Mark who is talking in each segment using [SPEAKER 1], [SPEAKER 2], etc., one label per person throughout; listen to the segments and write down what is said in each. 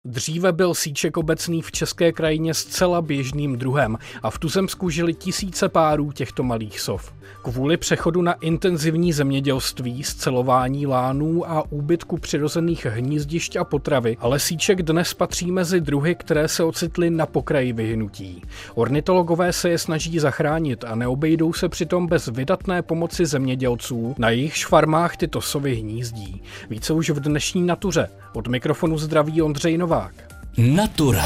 [SPEAKER 1] Dříve byl sýček obecný v české krajině zcela běžným druhem a v tuzemsku žili tisíce párů těchto malých sov. Kvůli přechodu na intenzivní zemědělství, scelování lánů a úbytku přirozených hnízdišť a potravy, ale sýček dnes patří mezi druhy, které se ocitly na pokraji vyhynutí. Ornitologové se je snaží zachránit a neobejdou se přitom bez vydatné pomoci zemědělců, na jejichž farmách tyto sovy hnízdí. Více už v dnešní Natuře. Od mikrofonu zdraví Ondřej Novák.
[SPEAKER 2] Natura.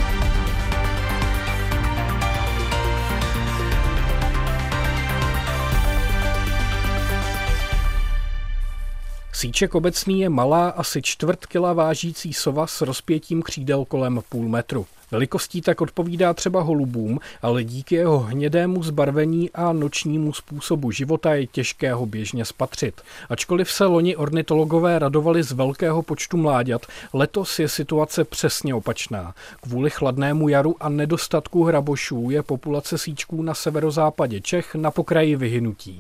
[SPEAKER 1] Sýček obecný je malá, asi čtvrt kila vážící sova s rozpětím křídel kolem půl metru. Velikostí tak odpovídá třeba holubům, ale díky jeho hnědému zbarvení a nočnímu způsobu života je těžké ho běžně spatřit. Ačkoliv se loni ornitologové radovali z velkého počtu mláďat, letos je situace přesně opačná. Kvůli chladnému jaru a nedostatku hrabošů je populace sýčků na severozápadě Čech na pokraji vyhynutí.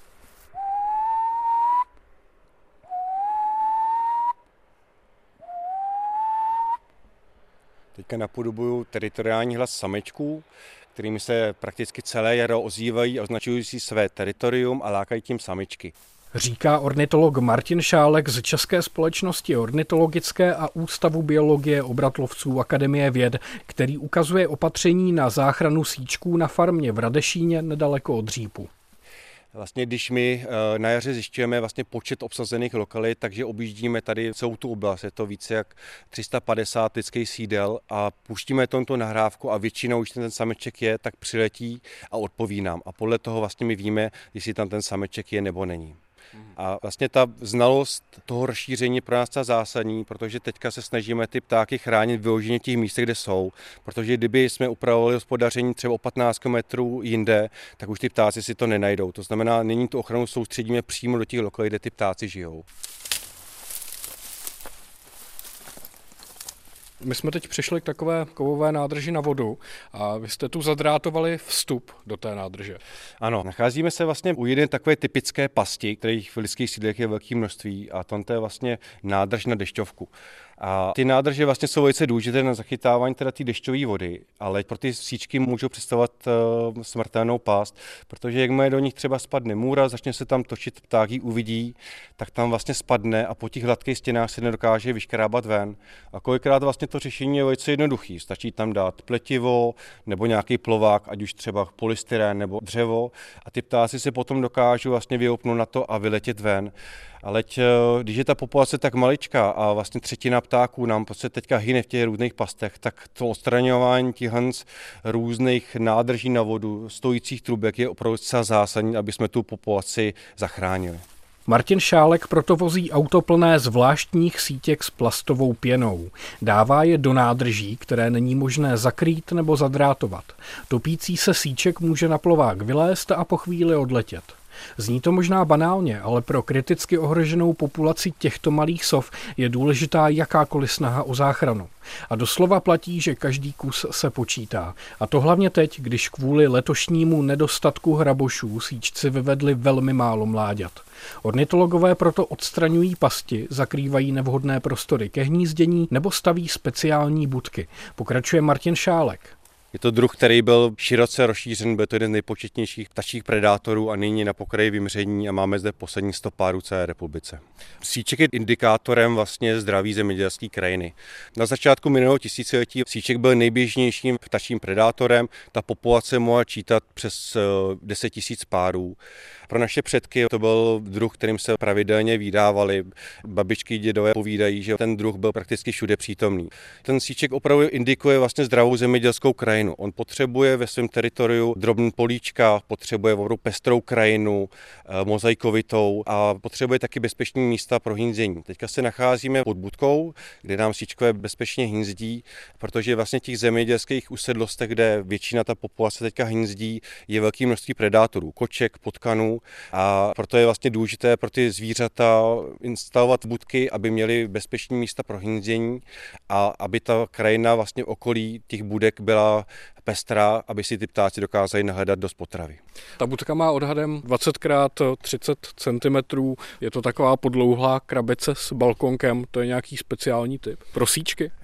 [SPEAKER 3] Teďka napodobuju teritoriální hlas samečků, kterými se prakticky celé jaro ozývají a označují si své teritorium a lákají tím samičky.
[SPEAKER 1] Říká ornitolog Martin Šálek z České společnosti ornitologické a Ústavu biologie obratlovců Akademie věd, který ukazuje opatření na záchranu sýčků na farmě v Radešíně nedaleko od Řípu.
[SPEAKER 3] Vlastně když my na jaře zjišťujeme vlastně počet obsazených lokalit, takže objíždíme tady celou tu oblast, je to více jak 350 lidských sídel a puštíme tomto nahrávku a většinou, když ten sameček je, tak přiletí a odpoví nám. A podle toho vlastně my víme, jestli tam ten sameček je nebo není. A vlastně ta znalost toho rozšíření pro nás je zásadní, protože teďka se snažíme ty ptáky chránit vyloženě těch místech, kde jsou. Protože kdyby jsme upravovali hospodaření třeba o 15 km jinde, tak už ty ptáci si to nenajdou. To znamená, nyní tu ochranu soustředíme přímo do těch lokalit, kde ty ptáci žijou.
[SPEAKER 1] My jsme teď přišli k takové kovové nádrži na vodu a vy jste tu zadrátovali vstup do té nádrže.
[SPEAKER 3] Ano, nacházíme se vlastně u jedné takové typické pasti, kterých v lidských sídlech je velké množství a to je vlastně nádrž na dešťovku. A ty nádrže vlastně jsou velice důležité na zachytávání té dešťové vody, ale pro ty sýčky můžou představovat smrtelnou past, protože jakmile do nich třeba spadne můra, začne se tam točit, pták ji uvidí, tak tam vlastně spadne a po těch hladkých stěnách se nedokáže vyškrábat ven. A kolikrát vlastně to řešení je velice jednoduchý. Stačí tam dát pletivo nebo nějaký plovák, ať už třeba polystyren nebo dřevo a ty ptáci se potom dokážou vlastně vyhoupnout na to a vyletět ven. Ale když je ta populace tak maličká a vlastně třetina ptáků nám prostě teďka hyne v těch různých pastech, tak to odstraňování těch různých nádrží na vodu, stojících trubek je opravdu zcela zásadní, aby jsme tu populaci zachránili.
[SPEAKER 1] Martin Šálek proto vozí auto plné zvláštních sítěk s plastovou pěnou. Dává je do nádrží, které není možné zakrýt nebo zadrátovat. Topící se sýček může na plovák vylézt a po chvíli odletět. Zní to možná banálně, ale pro kriticky ohroženou populaci těchto malých sov je důležitá jakákoliv snaha o záchranu. A doslova platí, že každý kus se počítá. A to hlavně teď, když kvůli letošnímu nedostatku hrabošů sýčci vyvedli velmi málo mláďat. Ornitologové proto odstraňují pasti, zakrývají nevhodné prostory ke hnízdění nebo staví speciální budky. Pokračuje Martin Šálek.
[SPEAKER 3] Je to druh, který byl široce rozšířen, byl to jeden z nejpočetnějších ptačích predátorů a nyní na pokraji vymření a máme zde posledních 100 párů celé republice. Sýček je indikátorem vlastně zdraví zemědělské krajiny. Na začátku minulého tisíciletí sýček byl nejběžnějším ptačím predátorem, ta populace mohla čítat přes 10 000 párů. Pro naše předky to byl druh, kterým se pravidelně vydávali. Babičky, dědové povídají, že ten druh byl prakticky všude přítomný. Ten sýček opravdu indikuje vlastně zdravou zemědělskou krajinu. On potřebuje ve svém teritoriu drobný políčka, potřebuje opravdu pestrou krajinu, mozaikovitou a potřebuje taky bezpečné místa pro hnízdění. Teďka se nacházíme pod budkou, kde nám sýčkové bezpečně hnízdí, protože vlastně těch zemědělských usedlostech, kde většina ta populace teďka hnízdí, je velké množství predátorů, koček, potkanů. A proto je vlastně důležité pro ty zvířata instalovat budky, aby měly bezpečné místa pro hnízdění a aby ta krajina vlastně okolí těch budek byla pestrá, aby si ty ptáci dokázali nahledat dost potravy.
[SPEAKER 1] Ta budka má odhadem 20x30 cm. Je to taková podlouhlá krabice s balkonkem, to je nějaký speciální typ. Pro sýčky?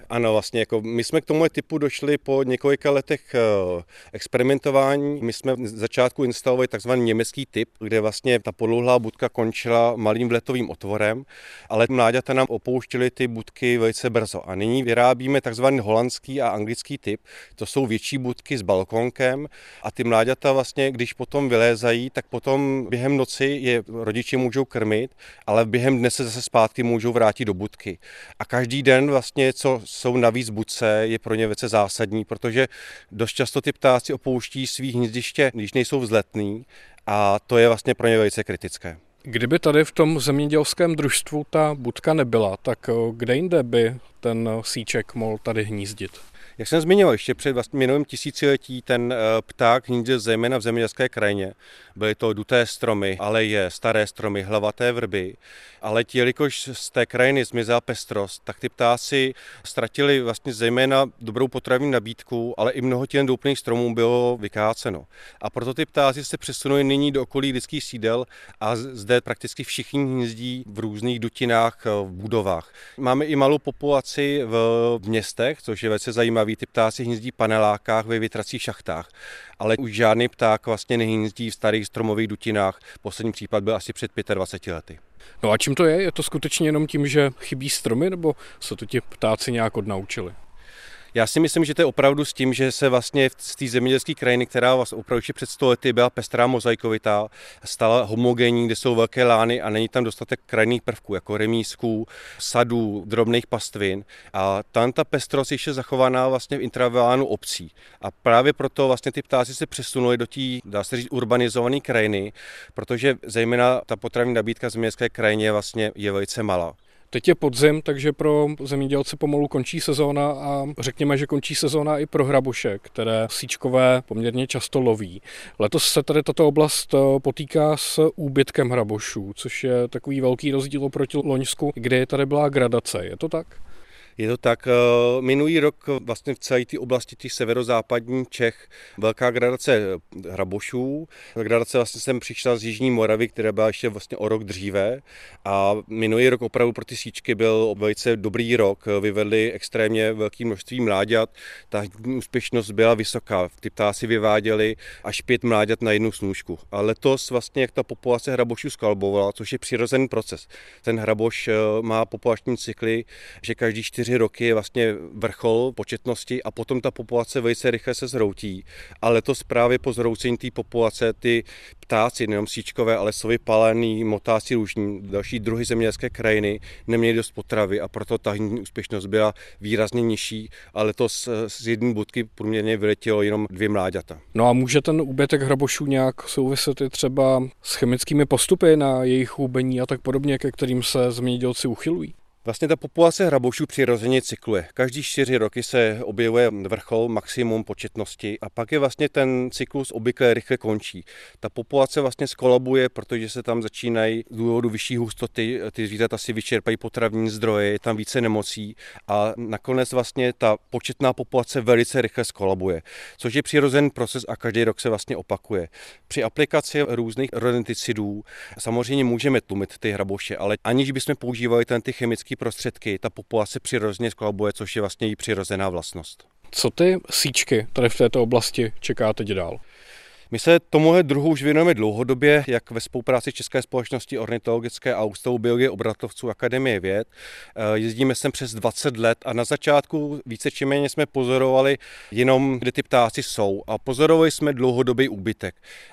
[SPEAKER 3] Ano, vlastně jako my jsme k tomu typu došli po několika letech experimentování. My jsme z začátku instalovali takzvaný německý typ, kde vlastně ta podlouhlá budka končila malým vletovým otvorem, ale mláďata nám opouštěly ty budky velice brzo. A nyní vyrábíme takzvaný holandský a anglický typ. To jsou větší budky s balkonkem a ty mláďata vlastně, když potom vylézají, tak potom během noci je rodiče můžou krmit, ale během dne se zase zpátky můžou vrátit do budky. A každý den vlastně, co jsou navíc v budce, je pro ně velice zásadní, protože dost často ty ptáci opouští svý hnízdiště, když nejsou vzletný, a to je vlastně pro ně velice kritické.
[SPEAKER 1] Kdyby tady v tom zemědělském družstvu ta budka nebyla, tak kde jinde by ten síček mohl tady hnízdit?
[SPEAKER 3] Jak jsem zmiňoval, ještě před minulým tisíciletí ten pták hnízdil zejména v zemědělské krajině. Byly to duté stromy, aleje, staré stromy, hlavaté vrby. Ale jelikož z té krajiny zmizela pestrost, tak ty ptáci ztratili vlastně zejména dobrou potravní nabídku, ale i mnoho těch doupných stromů bylo vykáceno. A proto ty ptáci se přesunuli nyní do okolí lidských sídel a zde prakticky všichni hnízdí v různých dutinách, v budovách. Máme i malou populaci v městech, což je velice zajímavý. Ty ptáci hnízdí v panelákách, ve větracích šachtách, ale už žádný pták vlastně nehnízdí v starých stromových dutinách. Poslední případ byl asi před 25 lety.
[SPEAKER 1] No a čím to je? Je to skutečně jenom tím, že chybí stromy, nebo se to ti ptáci nějak odnaučili?
[SPEAKER 3] Já si myslím, že to je opravdu s tím, že se vlastně z té zemědělské krajiny, která vlastně opravdu před 100 lety byla pestrá mozaikovitá, stala homogenní, kde jsou velké lány a není tam dostatek krajinných prvků, jako remízků, sadů, drobných pastvin. A tam ta pestrost je zachovaná vlastně v intravilánu obcí. A právě proto vlastně ty ptáci se přesunuli do té, dá se říct, urbanizované krajiny, protože zejména ta potravní nabídka v zemědělské krajině vlastně je velice malá.
[SPEAKER 1] Teď je podzim, takže pro zemědělce pomalu končí sezóna a řekněme, že končí sezóna i pro hraboše, které síčkové poměrně často loví. Letos se tady tato oblast potýká s úbytkem hrabošů, což je takový velký rozdíl oproti loňsku, kdy tady byla gradace. Je to tak?
[SPEAKER 3] Je to tak. Minulý rok vlastně v celé té oblasti těch severozápadních Čech velká gradace hrabošů. Gradace vlastně sem přišla z Jižní Moravy, která byla ještě vlastně o rok dříve. A minulý rok opravdu pro ty síčky byl velice dobrý rok. Vyvedli extrémně velké množství mláďat. Ta úspěšnost byla vysoká. Ty ptáci vyváděli až 5 mláďat na jednu snůžku. A letos vlastně, jak ta populace hrabošů skalbovala, což je přirozený proces. Ten hraboš má populační cykly, že každý 4 roky je vlastně vrchol početnosti a potom ta populace velice rychle se zhroutí. A letos právě po zhroucení té populace ty ptáci, nejenom síčkové, ale sovy palený, motáci růžní, další druhy zemědělské krajiny neměli dost potravy a proto ta úspěšnost byla výrazně nižší a letos z jedné budky průměrně vyletělo jenom 2 mláďata.
[SPEAKER 1] No a může ten úbytek hrabošů nějak souviset i třeba s chemickými postupy na jejich hubení a tak podobně, ke kterým se zemědělci uchylují?
[SPEAKER 3] Vlastně ta populace hrabošů přirozeně cykluje. Každý 4 roky se objevuje vrchol, maximum početnosti a pak je vlastně ten cyklus obvykle rychle končí. Ta populace vlastně skolabuje, protože se tam začínají z důvodu vyšší hustoty, ty zvířata si vyčerpají potravní zdroje, je tam více nemocí a nakonec vlastně ta početná populace velice rychle skolabuje, což je přirozený proces a každý rok se vlastně opakuje. Při aplikaci různých rodenticidů samozřejmě můžeme tlumit ty hraboše, ale aniž bychom používali ty chemické prostředky, ta populace přirozeně skolabuje, což je vlastně její přirozená vlastnost.
[SPEAKER 1] Co ty síčky tady v této oblasti čeká teď dál?
[SPEAKER 3] My se tomuhle druhu už věnujeme dlouhodobě, jak ve spolupráci České společnosti ornitologické a Ústavu biologie obratlovců Akademie věd. Jezdíme sem přes 20 let a na začátku více či méně jsme pozorovali jenom, kde ty ptáci jsou a pozorovali jsme dlouhodobý úbytek.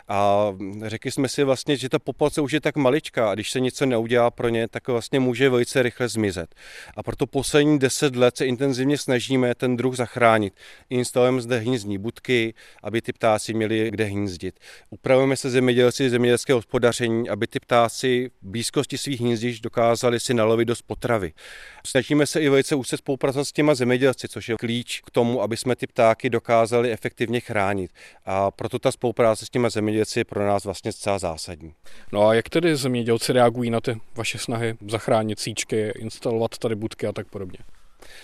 [SPEAKER 3] A řekli jsme si vlastně, že ta populace už je tak maličká a když se něco neudělá pro ně, tak vlastně může velice rychle zmizet. A proto poslední 10 let se intenzivně snažíme ten druh zachránit. Instalujeme zde hnízdní budky, aby ty ptáci měli kde hnízdit. Upravujeme se zemědělské hospodaření, aby ty ptáci v blízkosti svých hnízdišť dokázali si nalovit dost potravy. Snažíme se i velice úzce spolupracovat s těma zemědělci, což je klíč k tomu, aby jsme ty ptáky dokázali efektivně chránit. A proto ta spolupráce s těma zemědělci je pro nás vlastně zcela zásadní.
[SPEAKER 1] No a jak tedy zemědělci reagují na ty vaše snahy zachránit síčky, instalovat tady budky a tak podobně?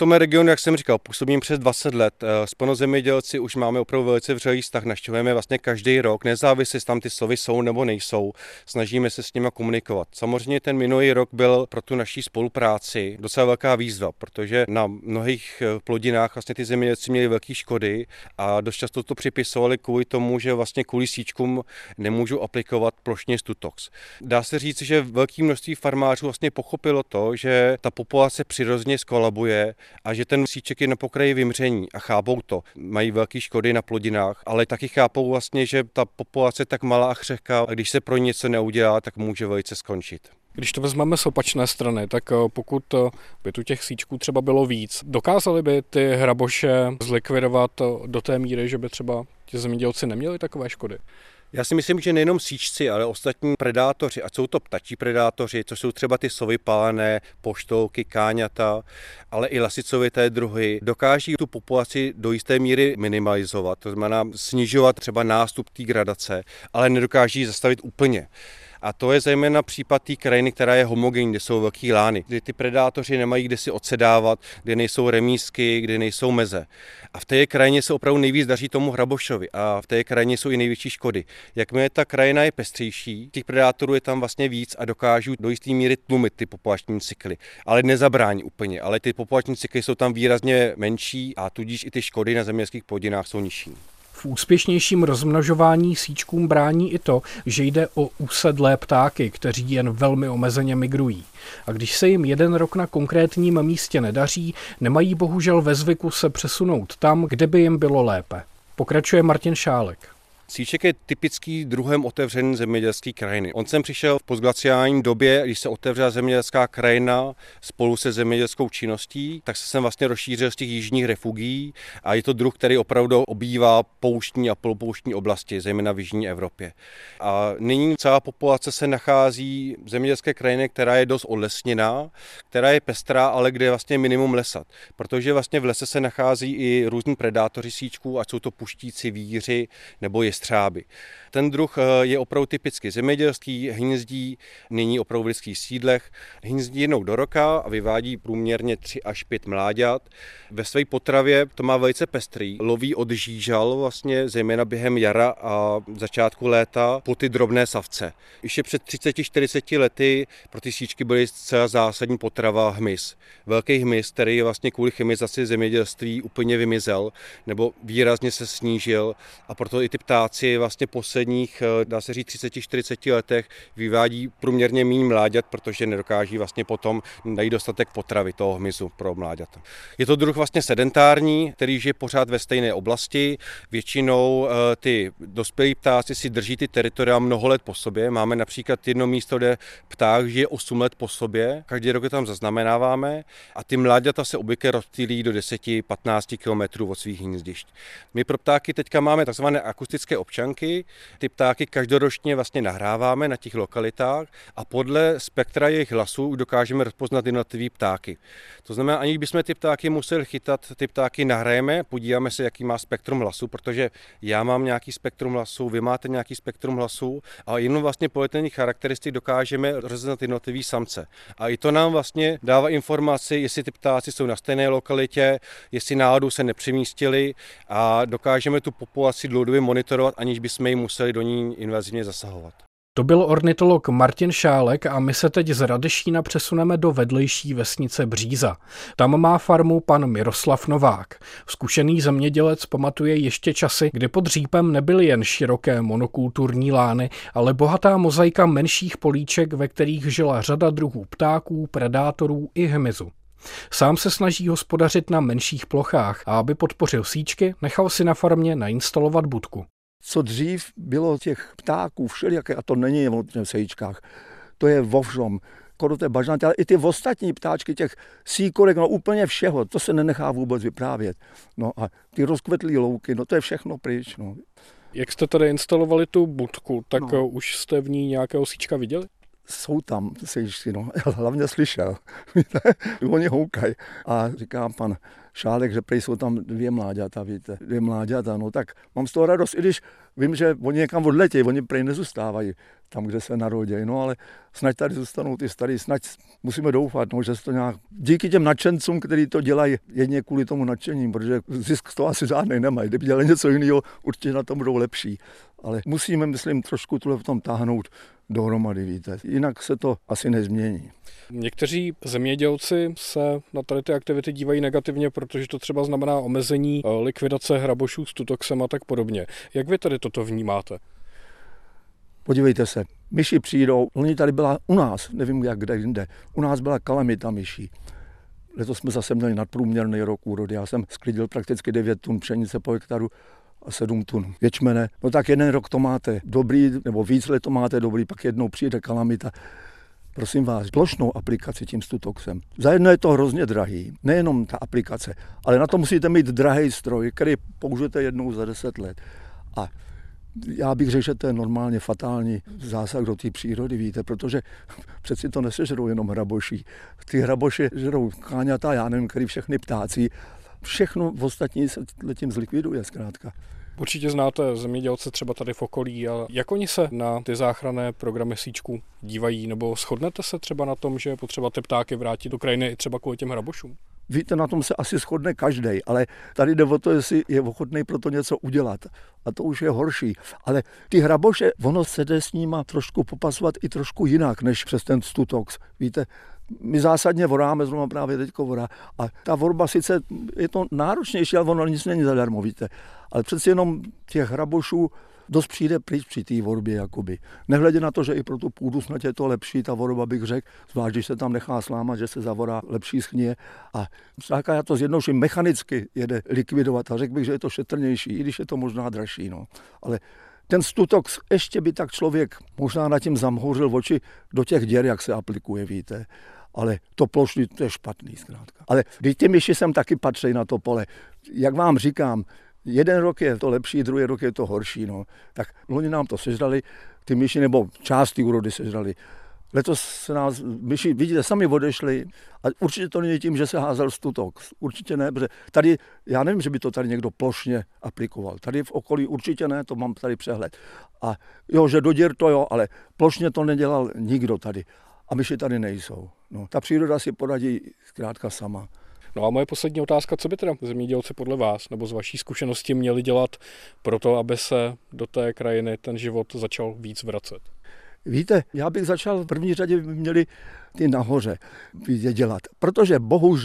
[SPEAKER 3] tom regionu, jak jsem říkal, působím přes 20 let. S plnozemědělci už máme opravdu velice vřelý vztah, navštěvujeme vlastně každý rok, nezávisle, jestli tam ty sovy jsou nebo nejsou, snažíme se s nimi komunikovat. Samozřejmě ten minulý rok byl pro tu naší spolupráci docela velká výzva, protože na mnohých plodinách vlastně ty zemědělci měli velké škody a dost často to připisovali kvůli tomu, že vlastně kvůli síčkům nemůžou aplikovat plošně Stutox. Dá se říct, že velké množství farmářů vlastně pochopilo to, že ta populace přirozeně skolabuje a že ten síček je na pokraji vymření a chápou to. Mají velké škody na plodinách, ale taky chápou vlastně, že ta populace je tak malá a křehká a když se pro ně něco neudělá, tak může velice skončit.
[SPEAKER 1] Když to vezmeme z opačné strany, tak pokud by tu těch síčků třeba bylo víc, dokázali by ty hraboše zlikvidovat do té míry, že by třeba ti zemědělci neměli takové škody?
[SPEAKER 3] Já si myslím, že nejenom síčci, ale ostatní predátoři, ať jsou to ptačí predátoři, co jsou třeba ty sovy pálené, poštolky, káňata, ale i lasicovité druhy, dokáží tu populaci do jisté míry minimalizovat, to znamená snižovat třeba nástup té gradace, ale nedokáží ji zastavit úplně. A to je zejména případ té krajiny, která je homogenní, kde jsou velký lány, kdy ty predátoři nemají kde si odsedávat, kde nejsou remízky, kde nejsou meze. A v té krajině se opravdu nejvíc daří tomu hrabošovi a v té krajině jsou i největší škody. Jakmile ta krajina je pestřejší, těch predátorů je tam vlastně víc a dokážou do jisté míry tlumit ty populační cykly. Ale nezabrání úplně, ale ty populační cykly jsou tam výrazně menší a tudíž i ty škody na zemědělských plodinách jsou nižší.
[SPEAKER 1] V úspěšnějším rozmnožování síčkům brání i to, že jde o usedlé ptáky, kteří jen velmi omezeně migrují. A když se jim jeden rok na konkrétním místě nedaří, nemají bohužel ve zvyku se přesunout tam, kde by jim bylo lépe. Pokračuje Martin Šálek.
[SPEAKER 3] Síček je typický druhem otevřené zemědělské krajiny. On sem přišel v postglaciální době, když se otevřela zemědělská krajina spolu se zemědělskou činností, tak se sem vlastně rozšířil z těch jižních refugií a je to druh, který opravdu obývá pouštní a polopouštní oblasti, zejména v jižní Evropě. A nyní celá populace se nachází v zemědělské krajině, která je dost odlesněná, která je pestrá, ale kde je vlastně minimum lesa, protože vlastně v lese se nachází i různí predátoři síčků, ať jsou to puštíci, víři nebo jestřáby. Ten druh je opravdu typicky zemědělský, hnízdí nyní opravdu v lidských sídlech, hnízdí jednou do roka a vyvádí průměrně 3 až 5 mláďat. Ve své potravě to má velice pestrý, loví od žížal vlastně zejména během jara a začátku léta po ty drobné savce. Ještě před 30-40 lety pro ty síčky byly zcela zásadní potrava hmyz. Velký hmyz, který vlastně kvůli chemizaci zemědělství úplně vymizel nebo výrazně se snížil a proto i ty ptáci vlastně posledních, dá se říct, 30-40 letech vyvádí průměrně méně mláďat, protože nedokáží vlastně potom najít dostatek potravy toho hmyzu pro mláďata. Je to druh vlastně sedentární, který žije pořád ve stejné oblasti. Většinou ty dospělí ptáci si drží ty teritoria mnoho let po sobě. Máme například jedno místo, kde pták žije 8 let po sobě. Každý rok je tam zaznamenáváme a ty mláďata se obvykle rozptýlí do 10-15 kilometrů od svých hnízdišť. My pro ptáky teďka máme takzvané akustické občanky. Ty ptáky každoročně vlastně nahráváme na těch lokalitách a podle spektra jejich hlasů dokážeme rozpoznat jednotlivé ptáky. To znamená, aniž bychom ty ptáky museli chytat, ty ptáky nahrajeme, podíváme se, jaký má spektrum hlasu, protože já mám nějaký spektrum hlasu, vy máte nějaký spektrum hlasu a jenom vlastně podle těch charakteristik dokážeme rozeznat jednotlivý samce. A i to nám vlastně dává informaci, jestli ty ptáci jsou na stejné lokalitě, jestli náhodou se nepřemístili a dokážeme tu populaci dlouhodobě monitorovat, aniž bychom ji museli do ní invazivně zasahovat.
[SPEAKER 1] To byl ornitolog Martin Šálek a my se teď z Radešína přesuneme do vedlejší vesnice Bříza. Tam má farmu pan Miroslav Novák. Zkušený zemědělec pamatuje ještě časy, kdy pod Řípem nebyly jen široké monokulturní lány, ale bohatá mozaika menších políček, ve kterých žila řada druhů ptáků, predátorů i hmyzu. Sám se snaží hospodařit na menších plochách a aby podpořil síčky, nechal si na farmě nainstalovat budku.
[SPEAKER 2] Co dřív bylo těch ptáků všelijaké, a to není jen o těch sejčkách, to je vo všem, do té bažnaty, ale i ty ostatní ptáčky, těch síkorek, no úplně všeho, to se nenechá vůbec vyprávět. No a ty rozkvetlý louky, no to je všechno pryč. No.
[SPEAKER 1] Jak jste tady instalovali tu budku, tak už jste v ní nějakého síčka viděli?
[SPEAKER 2] jsou tam sejčky, no, já hlavně slyšel, oni houkají. A říká pan Šálek, že prej jsou tam 2 mláďata, víte, 2 mláďata, no tak mám z toho radost, i když vím, že oni někam odletějí, oni prej nezůstávají tam, kde se narodějí, no ale snad tady zůstanou ty starý, snad musíme doufat, no, že se to nějak, díky těm nadšencům, kteří to dělají, jedně kvůli tomu nadšení, protože zisk to asi žádnej nemají, kdyby dělali něco jiného, určitě na tom budou lepší, ale musíme, myslím, trošku tohle v tom táhnout dohromady, víte, jinak se to asi nezmění.
[SPEAKER 1] Někteří zemědělci se na tady ty aktivity dívají negativně, protože to třeba znamená omezení likvidace hrabošů s tutoxem a tak podobně. Jak vy tady toto vnímáte?
[SPEAKER 2] Podívejte se, myši přijdou, oni tady byla u nás, nevím jak kde jinde, u nás byla kalamita myší. Letos jsme zase měli nadprůměrný rok úrody, já jsem sklidil prakticky 9 tun pšenice po hektaru a 7 tun ječmene. No tak jeden rok to máte dobrý, nebo víc let to máte dobrý, pak jednou přijde kalamita. Prosím vás, plošnou aplikaci tím Stutoxem. Zajedno je to hrozně drahý, nejenom ta aplikace, ale na to musíte mít drahý stroj, který použijete jednou za 10 let. A já bych řekl, že to je normálně fatální zásah do té přírody, víte, protože přeci to nesežerou jenom hraboši. Ty hraboše žerou káňata, já nevím, který všechny ptáci. Všechno v ostatní se tím zlikviduje zkrátka.
[SPEAKER 1] Určitě znáte zemědělce třeba tady v okolí, a jak oni se na ty záchranné programy síčků dívají, nebo shodnete se třeba na tom, že je potřeba ty ptáky vrátit do krajiny i třeba kvůli těm hrabošům?
[SPEAKER 2] Víte, na tom se asi shodne každej, ale tady jde o to, jestli je ochotný pro to něco udělat. A to už je horší. Ale ty hraboše, ono se jde s nima trošku popasovat i trošku jinak, než přes ten Stutox. Víte, my zásadně voráme, zrovna právě teďko vorá. A ta vorba sice je to náročnější, ale ono nic není zadarmo, víte. Ale přeci jenom těch hrabošů dost přijde pryč při té vorbě, jakoby. Nehledě na to, že i pro tu půdu snad je to lepší, ta vorba bych řekl, zvlášť, když se tam nechá slámat, že se zavorá lepší schnie. A zkrátka já to zjednoduším, mechanicky jede likvidovat a řekl bych, že je to šetrnější, i když je to možná dražší. No. Ale ten Stutox, ještě by tak člověk možná nad tím zamhouřil oči do těch děr, jak se aplikuje, víte. Ale to plošný, to je špatný zkrátka. Ale když ty myši sem taky patří na to pole, jak vám říkám, jeden rok je to lepší, druhý rok je to horší. No. Tak oni nám to sežrali, ty myši, nebo část ty úrody sežrali. Letos se nás myši, vidíte, sami odešli a určitě to není tím, že se házel Stutox. Určitě ne, protože tady, já nevím, že by to tady někdo plošně aplikoval. Tady v okolí určitě ne, to mám tady přehled. A jo, že do děr to jo, ale plošně to nedělal nikdo tady. A myši tady nejsou. No, ta příroda si poradí zkrátka sama.
[SPEAKER 1] No a moje poslední otázka, co by teda zemědělci podle vás nebo z vaší zkušenosti měli dělat pro to, aby se do té krajiny ten život začal víc vracet?
[SPEAKER 2] Víte, já bych začal v první řadě, by měli ty nahoře dělat, protože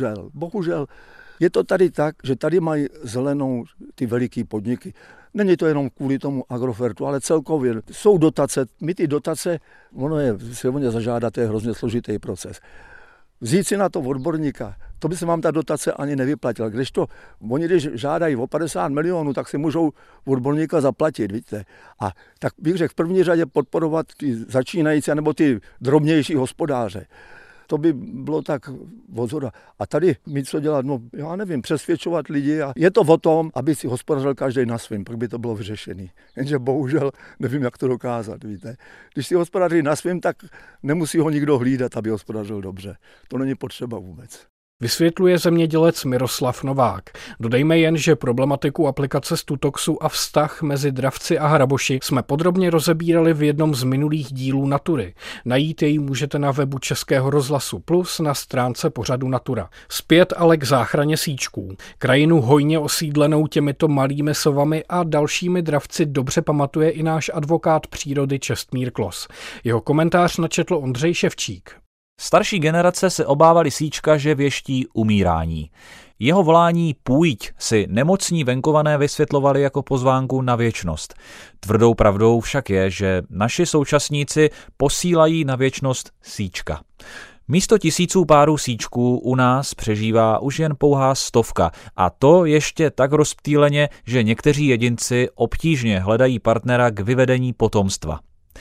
[SPEAKER 2] bohužel je to tady tak, že tady mají zelenou ty veliký podniky. Není to jenom kvůli tomu Agrofertu, ale celkově jsou dotace. My ty dotace, ono je, se o ně zažádat, to je hrozně složitý proces. Vzít si na to odborníka, to by se vám ta dotace ani nevyplatila. Oni když žádají o 50 milionů, tak si můžou odborníka zaplatit, víte. A tak bych řekl v první řadě podporovat ty začínající nebo ty drobnější hospodáře. To by bylo tak odzoda. A tady mít co dělat, no já nevím, přesvědčovat lidi. A je to o tom, aby si hospodařil každý na svým, pak by to bylo vyřešené. Jenže bohužel nevím, jak to dokázat, víte. Když si hospodaří na svým, tak nemusí ho nikdo hlídat, aby hospodařil dobře. To není potřeba vůbec.
[SPEAKER 1] Vysvětluje zemědělec Miroslav Novák. Dodejme jen, že problematiku aplikace Stutoxu a vztah mezi dravci a hraboši jsme podrobně rozebírali v jednom z minulých dílů Natury. Najít jej můžete na webu Českého rozhlasu Plus na stránce pořadu Natura. Zpět ale k záchraně síčků. Krajinu hojně osídlenou těmito malými sovami a dalšími dravci dobře pamatuje i náš advokát přírody Čestmír Klos. Jeho komentář načetl Ondřej Ševčík.
[SPEAKER 4] Starší generace se obávali síčka, že věští umírání. Jeho volání půjď si nemocní venkované vysvětlovali jako pozvánku na věčnost. Tvrdou pravdou však je, že naši současníci posílají na věčnost síčka. Místo tisíců párů síčků u nás přežívá už jen pouhá 100, a to ještě tak rozptýleně, že někteří jedinci obtížně hledají partnera k vyvedení potomstva.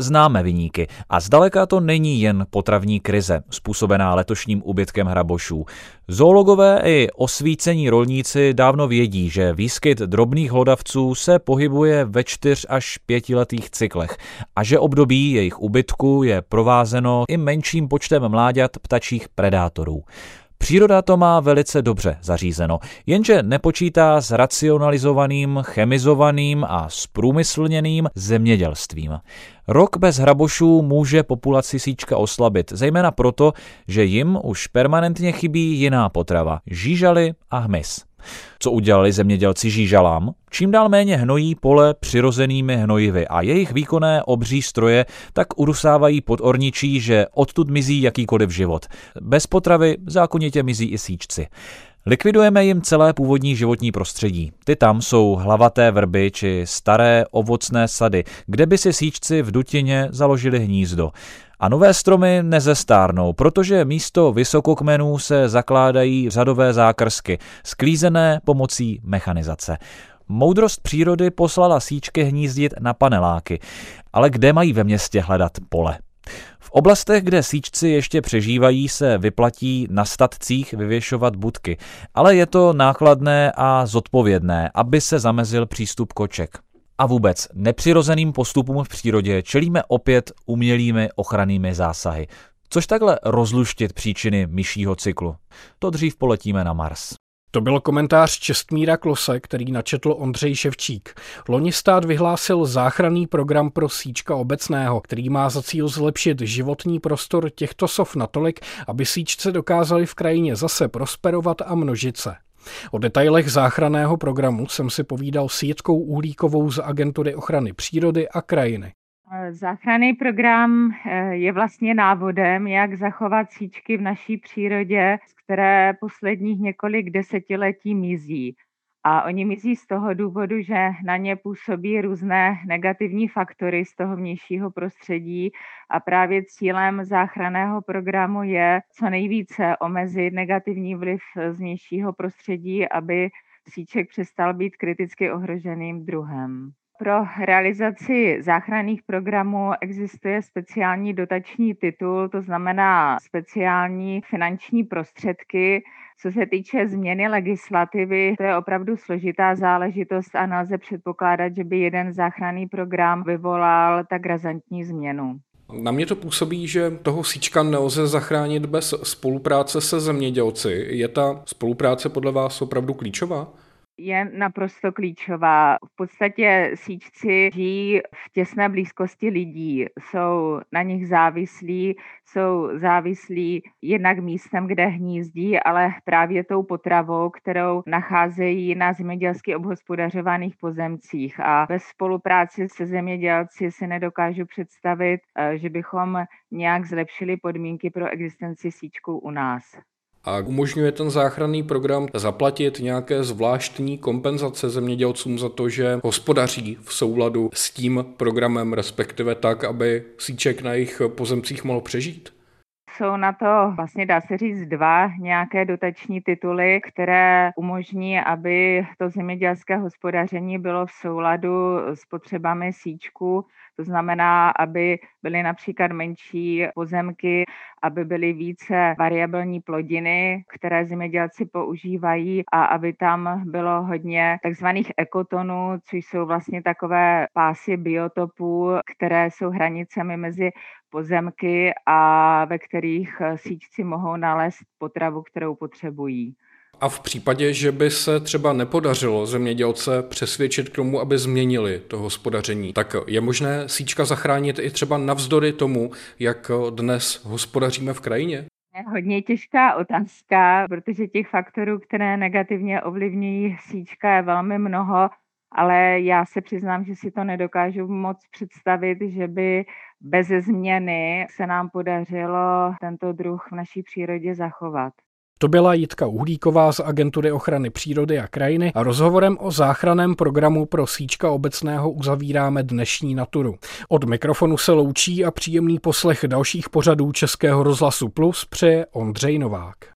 [SPEAKER 4] Známe viníky a zdaleka to není jen potravní krize, způsobená letošním úbytkem hrabošů. Zoologové i osvícení rolníci dávno vědí, že výskyt drobných hlodavců se pohybuje ve 4 až 5letých cyklech a že období jejich úbytku je provázeno i menším počtem mláďat ptačích predátorů. Příroda to má velice dobře zařízeno, jenže nepočítá s racionalizovaným, chemizovaným a zprůmyslněným zemědělstvím. Rok bez hrabošů může populaci síčka oslabit, zejména proto, že jim už permanentně chybí jiná potrava – žížaly a hmyz. Co udělali zemědělci žížalám? Čím dál méně hnojí pole přirozenými hnojivy a jejich výkonné obří stroje tak udusávají pod orničí, že odtud mizí jakýkoliv život. Bez potravy zákonitě mizí i síčci. Likvidujeme jim celé původní životní prostředí. Ty tam jsou hlavaté vrby či staré ovocné sady, kde by si síčci v dutině založili hnízdo. A nové stromy nezestárnou, protože místo vysokokmenů se zakládají řadové zákrsky, sklízené pomocí mechanizace. Moudrost přírody poslala síčky hnízdit na paneláky, ale kde mají ve městě hledat pole? V oblastech, kde síčci ještě přežívají, se vyplatí na statcích vyvěšovat budky, ale je to nákladné a zodpovědné, aby se zamezil přístup koček. A vůbec nepřirozeným postupům v přírodě čelíme opět umělými ochrannými zásahy. Což takhle rozluštit příčiny myšího cyklu? To dřív poletíme na Mars.
[SPEAKER 1] To byl komentář Čestmíra Klose, který načetl Ondřej Ševčík. Loni stát vyhlásil záchranný program pro síčka obecného, který má za cíl zlepšit životní prostor těchto sov natolik, aby síčce dokázaly v krajině zase prosperovat a množit se. O detailech záchranného programu jsem si povídal s Jitkou Uhlíkovou z Agentury ochrany přírody a krajiny.
[SPEAKER 5] Záchranný program je vlastně návodem, jak zachovat síčky v naší přírodě, které posledních několik desetiletí mizí. A oni mizí z toho důvodu, že na ně působí různé negativní faktory z toho vnějšího prostředí a právě cílem záchranného programu je co nejvíce omezit negativní vliv z vnějšího prostředí, aby síček přestal být kriticky ohroženým druhem. Pro realizaci záchranných programů existuje speciální dotační titul, to znamená speciální finanční prostředky. Co se týče změny legislativy, to je opravdu složitá záležitost a nelze předpokládat, že by jeden záchranný program vyvolal tak razantní změnu.
[SPEAKER 1] Na mě to působí, že toho síčka nelze zachránit bez spolupráce se zemědělci. Je ta spolupráce podle vás opravdu klíčová?
[SPEAKER 5] Je naprosto klíčová. V podstatě síčci žijí v těsné blízkosti lidí, jsou na nich závislí, jsou závislí jednak místem, kde hnízdí, ale právě tou potravou, kterou nacházejí na zemědělsky obhospodařovaných pozemcích. A bez spolupráce se zemědělci si nedokážu představit, že bychom nějak zlepšili podmínky pro existenci síčků u nás.
[SPEAKER 1] A umožňuje ten záchranný program zaplatit nějaké zvláštní kompenzace zemědělcům za to, že hospodaří v souladu s tím programem, respektive tak, aby síček na jejich pozemcích mohl přežít?
[SPEAKER 5] Jsou na to vlastně, dá se říct, 2 nějaké dotační tituly, které umožní, aby to zemědělské hospodaření bylo v souladu s potřebami síčků. To znamená, aby byly například menší pozemky, aby byly více variabilní plodiny, které zemědělci používají a aby tam bylo hodně takzvaných ekotonů, což jsou vlastně takové pásy biotopů, které jsou hranicemi mezi pozemky a ve kterých síčci mohou nalézt potravu, kterou potřebují.
[SPEAKER 1] A v případě, že by se třeba nepodařilo zemědělce přesvědčit k tomu, aby změnili to hospodaření, tak je možné síčka zachránit i třeba navzdory tomu, jak dnes hospodaříme v krajině?
[SPEAKER 5] Hodně těžká otázka, protože těch faktorů, které negativně ovlivňují síčka, je velmi mnoho, ale já se přiznám, že si to nedokážu moc představit, že by bez změny se nám podařilo tento druh v naší přírodě zachovat.
[SPEAKER 1] To byla Jitka Uhlíková z Agentury ochrany přírody a krajiny a rozhovorem o záchranném programu pro síčka obecného uzavíráme dnešní Naturu. Od mikrofonu se loučí a příjemný poslech dalších pořadů Českého rozhlasu Plus přeje Ondřej Novák.